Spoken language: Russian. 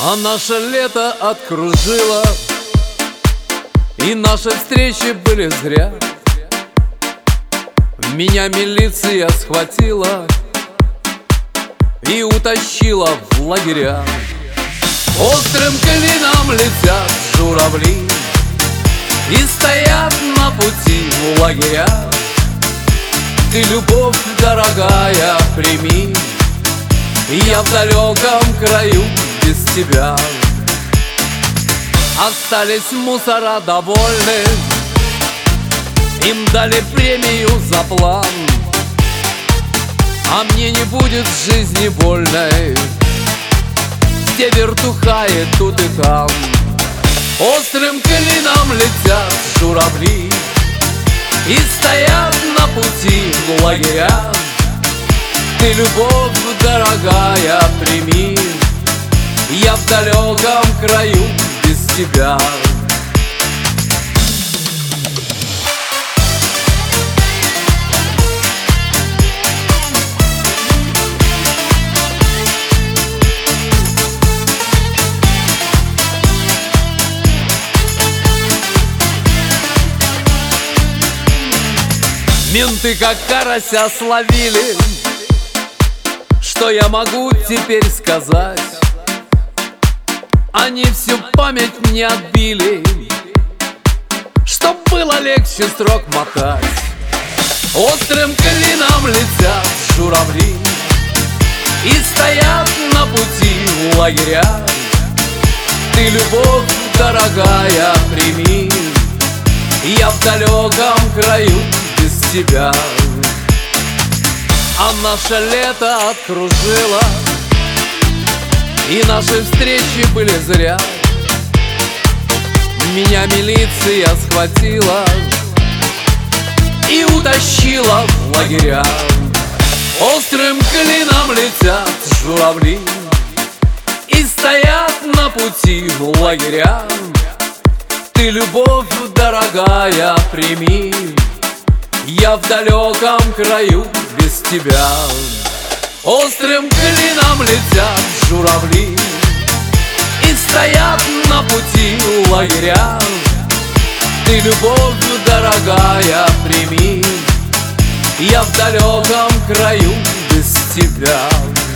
А наше лето откружило, и наши встречи были зря. Меня милиция схватила и утащила в лагеря. Острым клином летят журавли и стоят на пути в лагеря. Ты, любовь дорогая, прими, я в далеком краю без тебя. Остались мусора довольны, им дали премию за план. А мне не будет жизни вольной, где вертухает тут и там. Острым клином летят журавли и стоят на пути в лагеря. Ты, любовь дорогая, прими, я в далеком краю без тебя. Менты как карася словили. Что я могу теперь сказать? Они всю память мне отбили, чтоб было легче срок мотать. Острым клином летят журавли и стоят на пути в лагеря. Ты, любовь дорогая, прими, я в далеком краю без тебя. А наше лето откружило, и наши встречи были зря. Меня милиция схватила и утащила в лагеря. Острым клином летят журавли и стоят на пути в лагеря. Ты, любовь дорогая, прими, я в далеком краю без тебя. Острым клином летят журавли и стоят на пути в лагеря. Ты, любовь дорогая, прими, я в далеком краю без тебя.